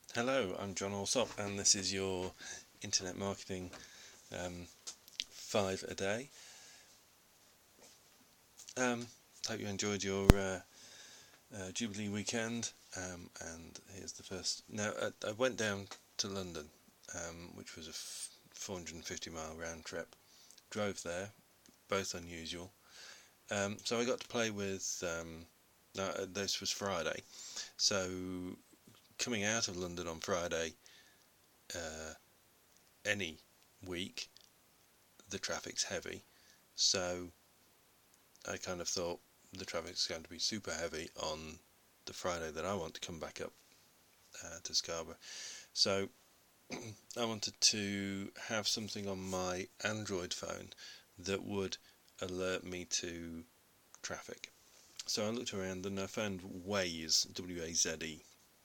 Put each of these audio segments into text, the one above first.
Hello, I'm John Allsop, and this is your Internet Marketing 5 a day. Hope you enjoyed your Jubilee weekend, and here's the first. Now, I went down to London, which was a 450-mile round trip. Drove there, both unusual. So I got to play with. This was Friday, so coming out of London on Friday, any week, the traffic's heavy, so I kind of thought the traffic's going to be super heavy on the Friday that I want to come back up to Scarborough. So I wanted to have something on my Android phone that would alert me to traffic. So I looked around and I found Waze, W-A-Z-E.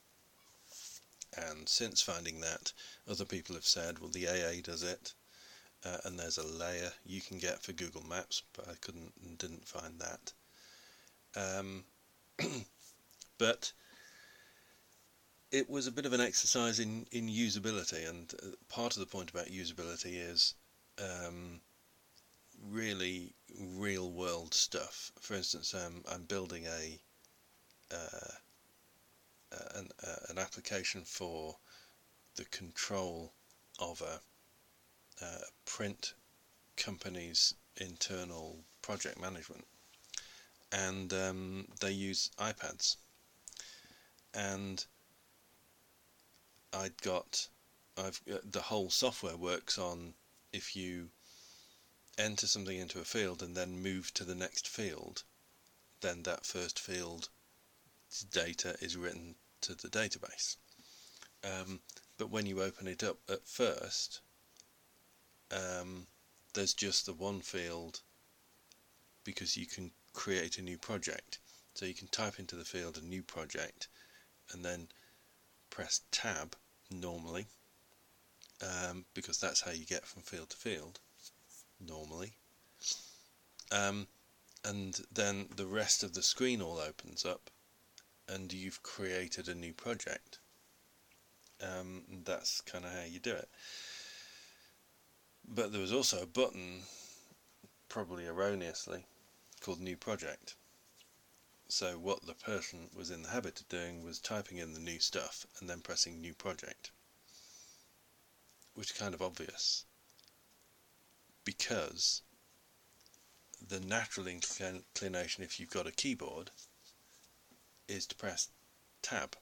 And since finding that, other people have said, well, the AA does it, and there's a layer you can get for Google Maps, but I didn't find that. But it was a bit of an exercise in usability, and part of the point about usability is really real world stuff. For instance, I'm building an application for the control of a print company's internal project management, and they use iPads, and the whole software works on, if you enter something into a field and then move to the next field, then that first field's data is written to the database. But when you open it up at first, there's just the one field, because you can create a new project. So you can type into the field a new project and then press tab normally, because that's how you get from field to field normally, and then the rest of the screen all opens up and you've created a new project. That's kind of how you do it. But there was also a button, probably erroneously, called New Project. So what the person was in the habit of doing was typing in the new stuff and then pressing New Project, which is kind of obvious, because the natural inclination, if you've got a keyboard, is to press tab.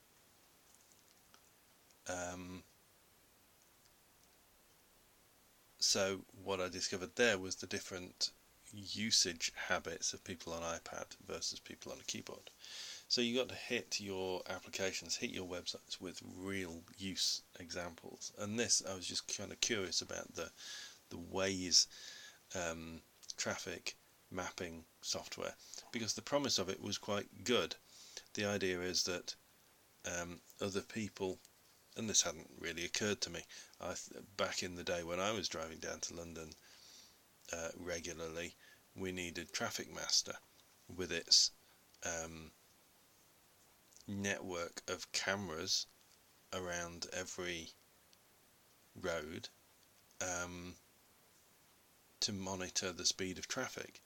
So what I discovered there was the different usage habits of people on iPad versus people on a keyboard. So you got to hit your applications, hit your websites with real use examples. And this, I was just kind of curious about the Waze traffic mapping software, because the promise of it was quite good. The idea is that other people, and this hadn't really occurred to me, back in the day when I was driving down to London regularly, we needed Traffic Master with its network of cameras around every road to monitor the speed of traffic.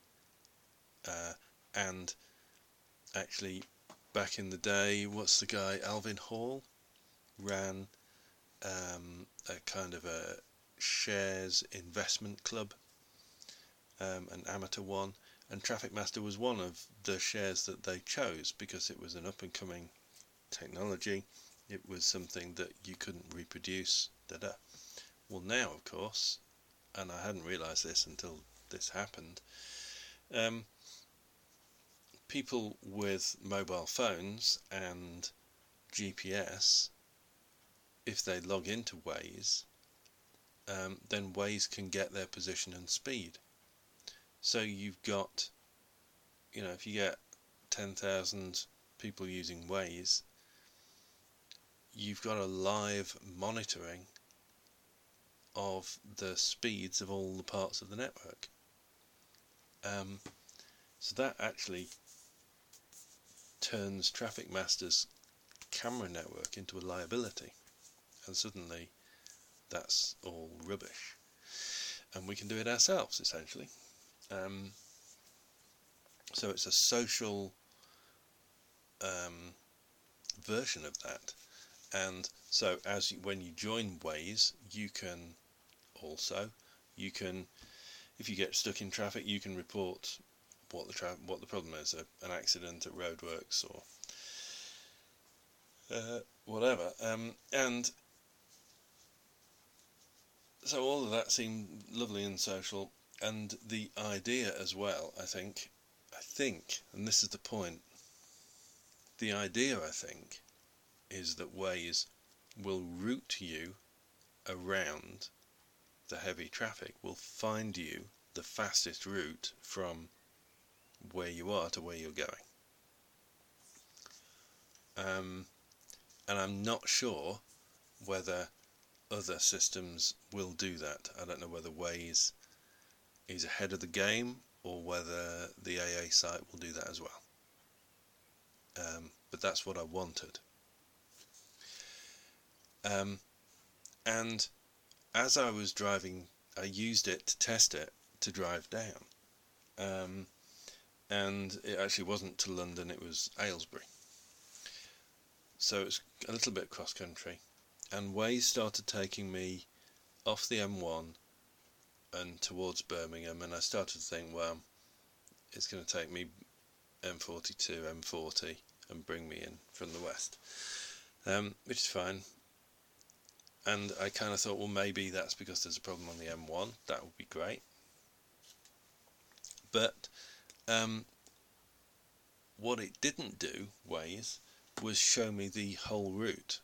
And actually, back in the day, what's the guy, Alvin Hall, ran a kind of a shares investment club, an amateur one, and Traffic Master was one of the shares that they chose because it was an up and coming technology. It was something that you couldn't reproduce. Well, now, of course, and I hadn't realised this until this happened, people with mobile phones and GPS, if they log into Waze, then Waze can get their position and speed. So you've got, if you get 10,000 people using Waze, you've got a live monitoring of the speeds of all the parts of the network. So that actually turns Traffic Master's camera network into a liability, and suddenly that's all rubbish, and we can do it ourselves essentially. So it's a social version of that. And so when you join Waze, you can if you get stuck in traffic, you can report what the problem is, an accident at roadworks or whatever, and so all of that seemed lovely and social. And the idea as well, I think, and this is the point, the idea, I think, is that Waze will route you around the heavy traffic, will find you the fastest route from where you are to where you're going. And I'm not sure whether other systems will do that. I don't know whether Waze is ahead of the game or whether the AA site will do that as well. But that's what I wanted. And as I was driving, I used it to test it to drive down. And it actually wasn't to London, it was Aylesbury. So it's a little bit cross country. And Waze started taking me off the M1 and towards Birmingham, and I started to think, well, it's going to take me M42, M40 and bring me in from the west, which is fine. And I kind of thought, well, maybe that's because there's a problem on the M1. That would be great. But what it didn't do, Waze, was show me the whole route.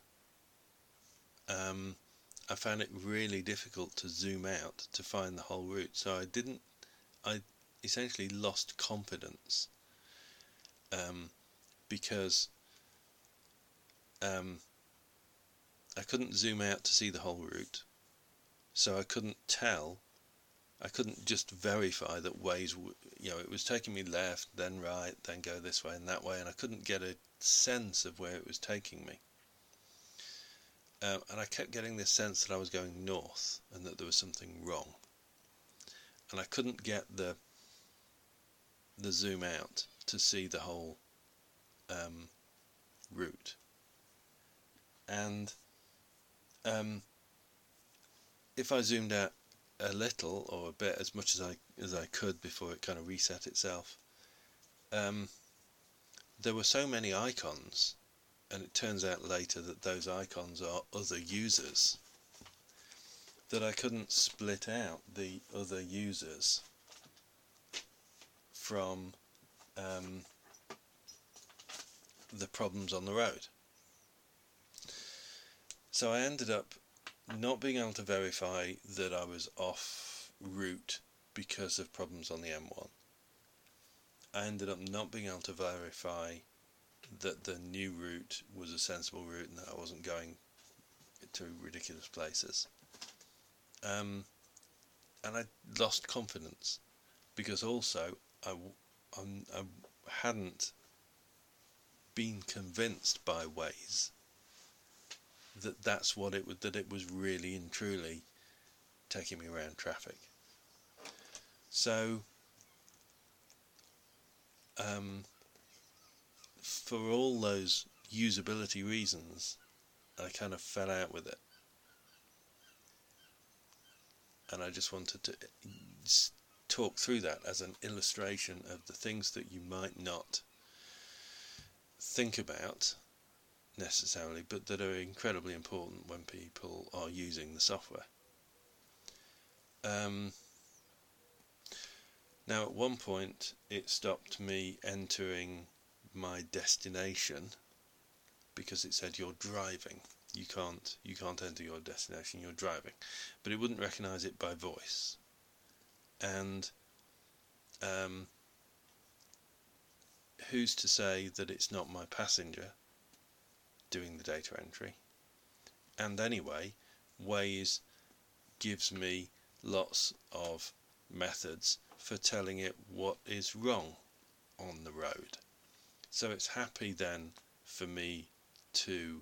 I found it really difficult to zoom out to find the whole route. So I essentially lost confidence because I couldn't zoom out to see the whole route, so I couldn't just verify that Waze, it was taking me left, then right, then go this way and that way, and I couldn't get a sense of where it was taking me. And I kept getting this sense that I was going north and that there was something wrong. And I couldn't get the zoom out to see the whole route. And if I zoomed out a little or a bit, as much as I could before it kind of reset itself, there were so many icons, and it turns out later that those icons are other users, that I couldn't split out the other users from the problems on the road. So I ended up not being able to verify that I was off route because of problems on the M1. I ended up not being able to verify that the new route was a sensible route and that I wasn't going to ridiculous places. And I lost confidence because also I hadn't been convinced by Waze that it was really and truly taking me around traffic. So for all those usability reasons, I kind of fell out with it, and I just wanted to talk through that as an illustration of the things that you might not think about necessarily, but that are incredibly important when people are using the software. Now at one point it stopped me entering my destination because it said you're driving. You can't enter your destination, you're driving. But it wouldn't recognise it by voice. And who's to say that it's not my passenger doing the data entry? And anyway, Waze gives me lots of methods for telling it what is wrong on the road. So it's happy then for me to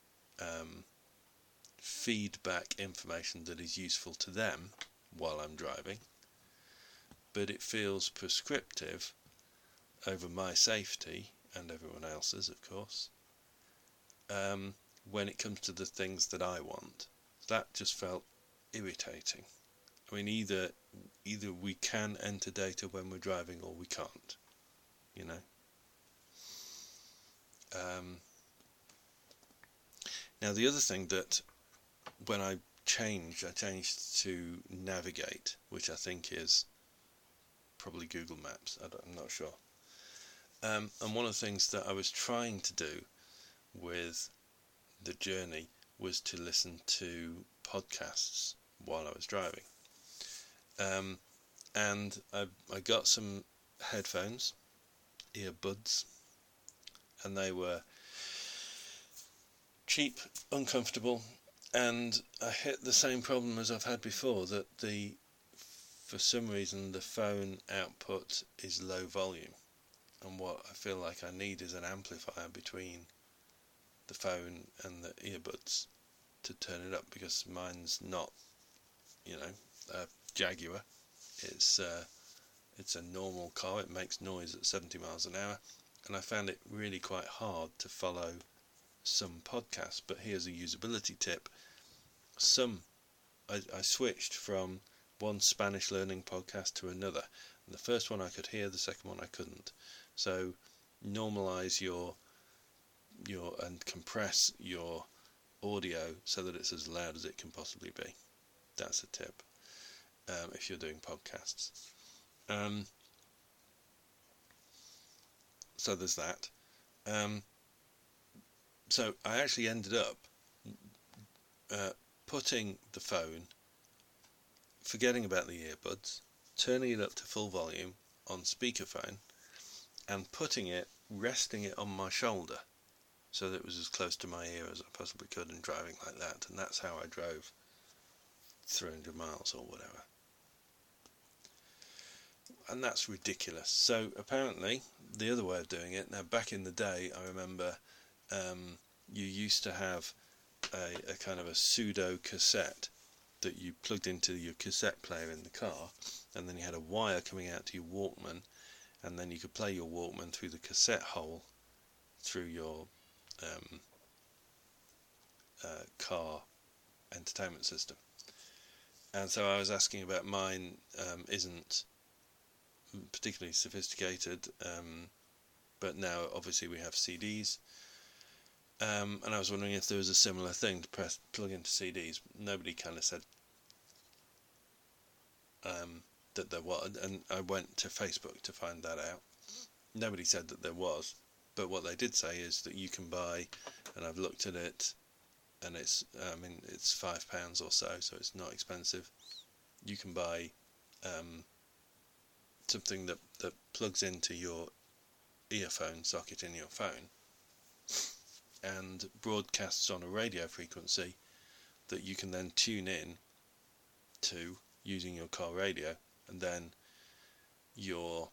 feed back information that is useful to them while I'm driving, but it feels prescriptive over my safety and everyone else's, of course, when it comes to the things that I want. That just felt irritating. I mean, either we can enter data when we're driving or we can't, you know. Now the other thing that when I changed to Navigate, which I think is probably Google Maps, I'm not sure. And one of the things that I was trying to do with the journey was to listen to podcasts while I was driving. And I got some headphones, earbuds, and they were cheap, uncomfortable, and I hit the same problem as I've had before, that for some reason the phone output is low volume, and what I feel like I need is an amplifier between the phone and the earbuds to turn it up, because mine's not, you know, a Jaguar. It's a normal car. It makes noise at 70 miles an hour, and I found it really quite hard to follow some podcasts. But here's a usability tip. I switched from one Spanish learning podcast to another, and the first one I could hear, the second one I couldn't. So normalize your and compress your audio so that it's as loud as it can possibly be. That's a tip if you're doing podcasts. So there's that. So I actually ended up putting the phone, forgetting about the earbuds, turning it up to full volume on speakerphone, and resting it on my shoulder so that it was as close to my ear as I possibly could, and driving like that. And that's how I drove 300 miles or whatever. And that's ridiculous. So apparently the other way of doing it, now back in the day, I remember you used to have a kind of a pseudo cassette that you plugged into your cassette player in the car, and then you had a wire coming out to your Walkman, and then you could play your Walkman through the cassette hole through your car entertainment system. And so I was asking about mine. Isn't particularly sophisticated, but now obviously we have CDs, and I was wondering if there was a similar thing to plug into CDs. Nobody kind of said that there was, and I went to Facebook to find that out. Nobody said that there was, but what they did say is that you can buy, and I've looked at it, and it's £5 or so it's not expensive. You can buy something that plugs into your earphone socket in your phone and broadcasts on a radio frequency that you can then tune in to using your car radio, and then your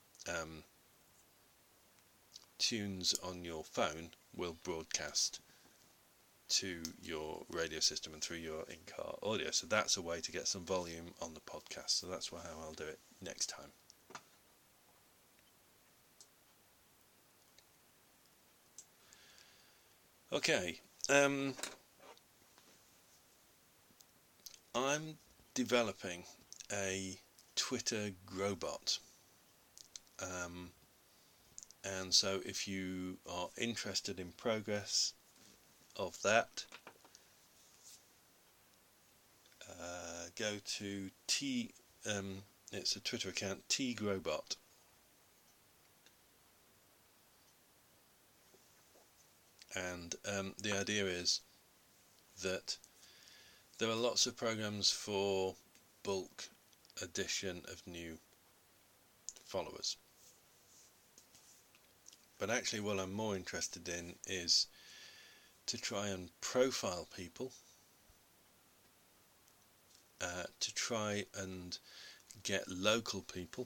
tunes on your phone will broadcast to your radio system and through your in-car audio. So that's a way to get some volume on the podcast. So that's how I'll do it next time. Okay, I'm developing a Twitter Growbot, and so if you are interested in progress of that, go to it's a Twitter account, tgrowbot. And the idea is that there are lots of programs for bulk addition of new followers, but actually what I'm more interested in is to try and profile people, to try and get local people,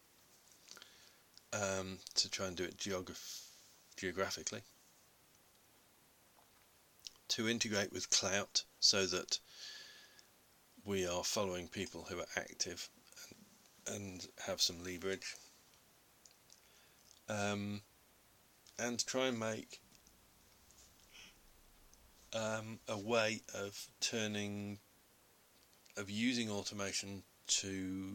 to try and do it geographically, to integrate with Clout so that we are following people who are active and have some leverage, and try and make a way of using automation to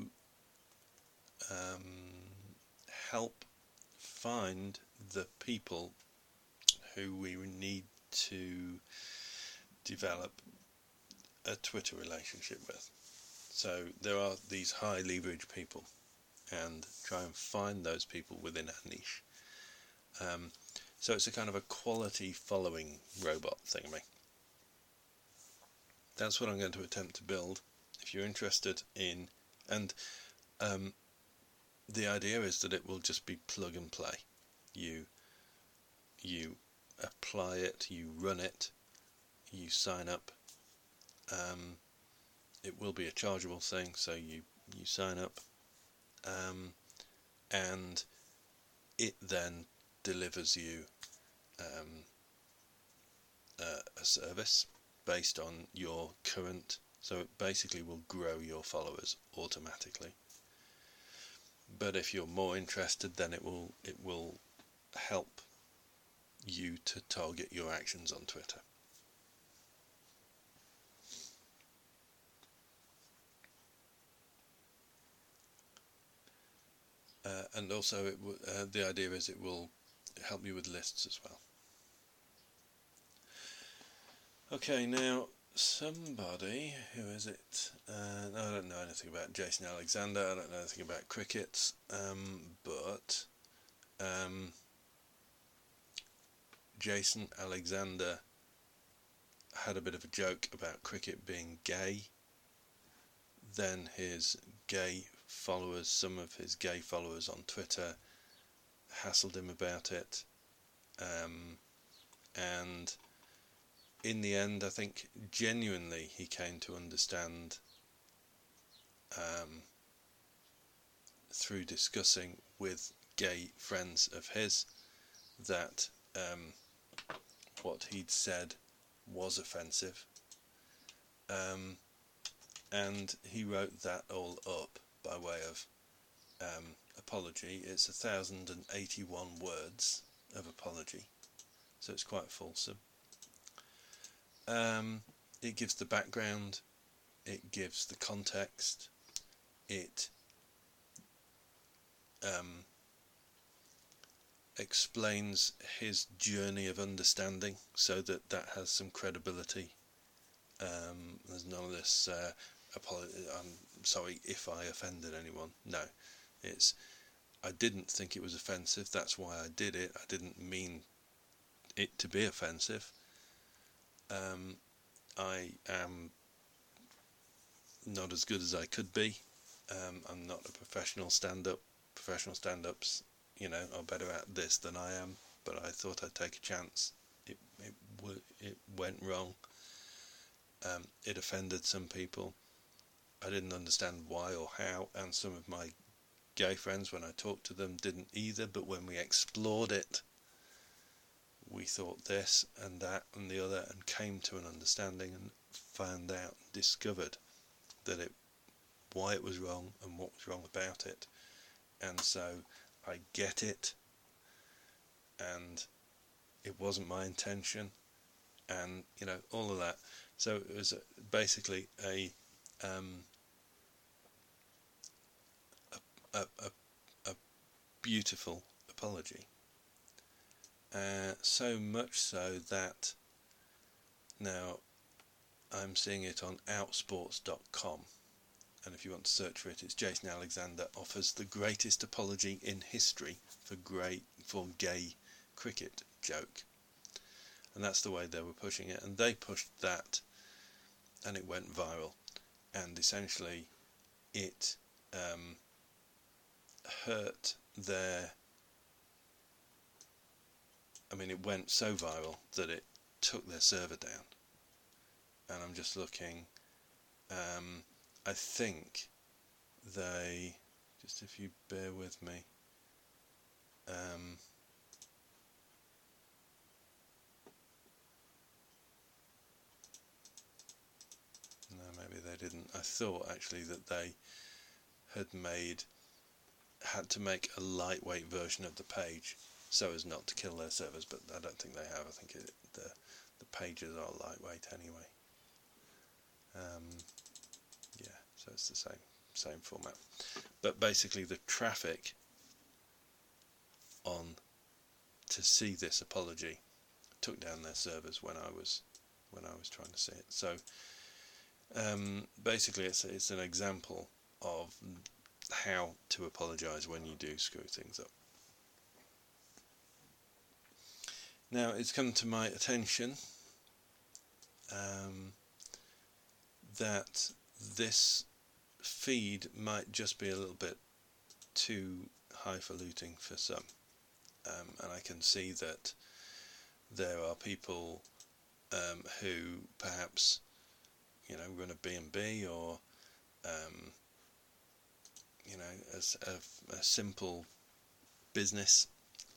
help find the people who we need to develop a Twitter relationship with. So there are these high leverage people, and try and find those people within our niche. So it's a kind of a quality following robot thingy. That's what I'm going to attempt to build. If you're interested in, and the idea is that it will just be plug and play. You apply it, you run it, you sign up. It will be a chargeable thing, so you sign up, and it then delivers you a service based on your current, so it basically will grow your followers automatically. But if you're more interested, then it will help you to target your actions on Twitter. And also the idea is it will help you with lists as well. Okay, now somebody, who is it? No, I don't know anything about Jason Alexander, I don't know anything about cricket, but Jason Alexander had a bit of a joke about cricket being gay. Then his gay followers, some of his gay followers on Twitter, hassled him about it, and in the end, I think genuinely he came to understand, through discussing with gay friends of his, that what he'd said was offensive, and he wrote that all up by way of apology. It's 1,081 words of apology, so it's quite fulsome. It gives the background, it gives the context, it explains his journey of understanding, so that has some credibility. There's none of this I'm sorry if I offended anyone. No, it's I didn't think it was offensive, that's why I did it. I didn't mean it to be offensive. I am not as good as I could be. I'm not a professional stand-up. Professional stand-ups, are better at this than I am, but I thought I'd take a chance. It went wrong. It offended some people. I didn't understand why or how, and some of my gay friends, when I talked to them, didn't either, but when we explored it, we thought this and that and the other, and came to an understanding and found out, discovered that why it was wrong and what was wrong about it. And so I get it, and it wasn't my intention, and all of that. So it was basically a beautiful apology. So much so that now I'm seeing it on outsports.com, and if you want to search for it, it's Jason Alexander offers the greatest apology in history for gay cricket joke. And that's the way they were pushing it, and they pushed that, and it went viral, and essentially it hurt their... it went so viral that it took their server down. And I'm just looking, I think they, just if you bear with me, thought actually that they had had to make a lightweight version of the page so as not to kill their servers, but I don't think they have. I think the pages are lightweight anyway. Yeah, so it's the same format. But basically, the traffic on to see this apology took down their servers when I was trying to see it. So basically, it's an example of how to apologise when you do screw things up. Now, it's come to my attention that this feed might just be a little bit too highfalutin for some, and I can see that there are people who perhaps run a B&B or a simple business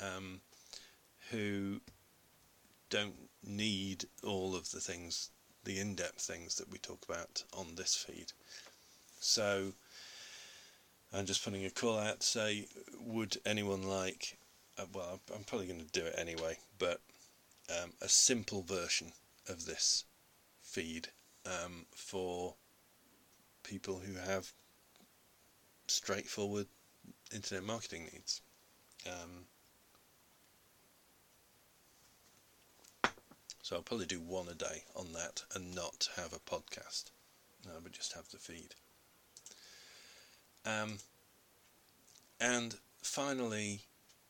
who don't need all of the in-depth things that we talk about on this feed. So I'm just putting a call out to say, would anyone like, well, I'm probably going to do it anyway, but a simple version of this feed for people who have straightforward internet marketing needs. So I'll probably do one a day on that and not have a podcast, but just have the feed. And finally,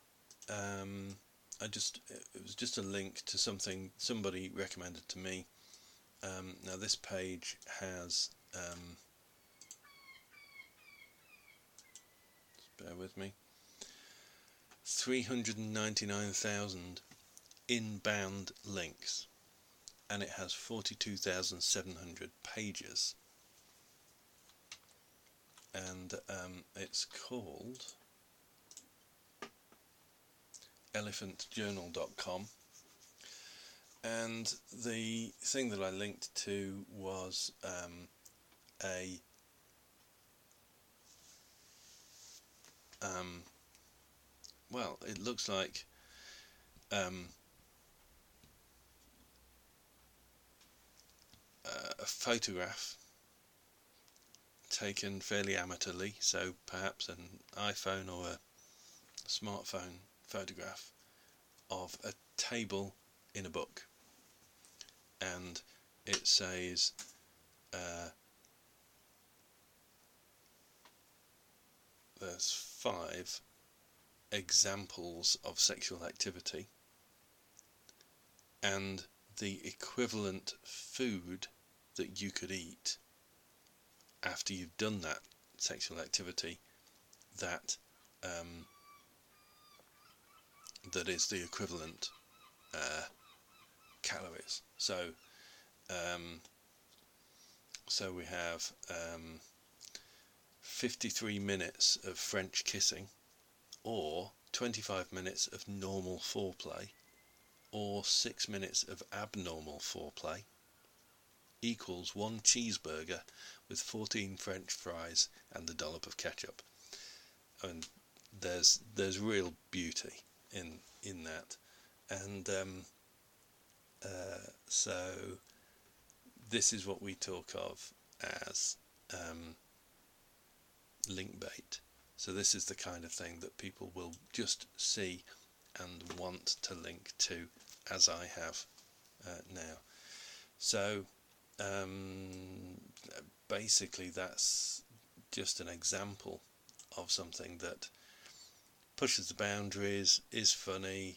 it was just a link to something somebody recommended to me. Now this page has, just bear with me, 399,000 inbound links, and it has 42,700 pages, and it's called elephantjournal.com, and the thing that I linked to was well, it looks like a photograph taken fairly amateurly, so perhaps an iPhone or a smartphone photograph of a table in a book, and it says there's 5 examples of sexual activity and the equivalent food that you could eat after you've done that sexual activity that that is the equivalent calories. So so we have 53 minutes of French kissing, or 25 minutes of normal foreplay, or 6 minutes of abnormal foreplay equals 1 cheeseburger with 14 French fries and a dollop of ketchup. And there's real beauty in that, and so this is what we talk of as link bait. So this is the kind of thing that people will just see and want to link to, as I have now. So basically that's just an example of something that pushes the boundaries, is funny.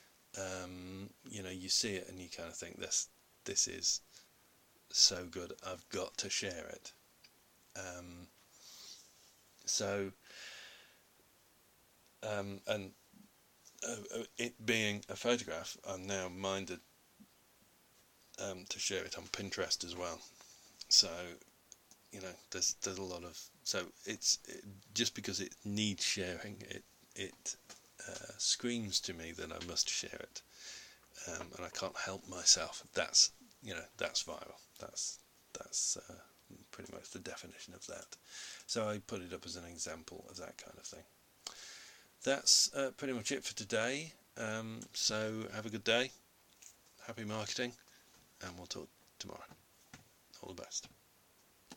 You see it and you kind of think, this is so good, I've got to share it. It being a photograph, I'm now minded to share it on Pinterest as well. So there's a lot of, so just because it needs sharing, it screams to me that I must share it, and I can't help myself. That's viral. That's pretty much the definition of that. So I put it up as an example of that kind of thing. That's pretty much it for today. So have a good day, happy marketing, and we'll talk tomorrow. All the best.